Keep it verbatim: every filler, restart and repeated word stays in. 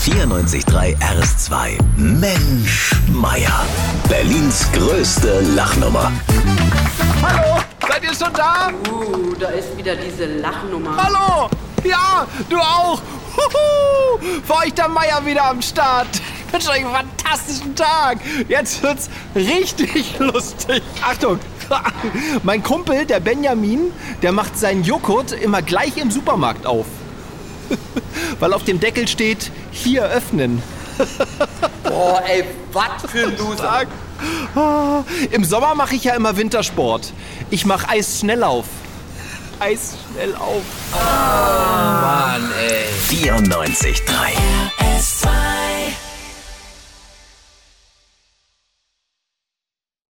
vierundneunzig Komma drei R S zwei. Mensch, Meier. Berlins größte Lachnummer. Hallo, seid ihr schon da? Uh, da ist wieder diese Lachnummer. Hallo, ja, du auch. Huhu, für euch der Meier wieder am Start. Ich wünsche euch einen fantastischen Tag. Jetzt wird's richtig lustig. Achtung, mein Kumpel, der Benjamin, der macht seinen Joghurt immer gleich im Supermarkt auf. Weil auf dem Deckel steht, hier öffnen. Boah, ey, was für ein Loser. Ah, Im Sommer mache ich ja immer Wintersport. Ich mache Eisschnelllauf. Eisschnelllauf. Mann, ey. vierundneunzig Komma drei R S zwei.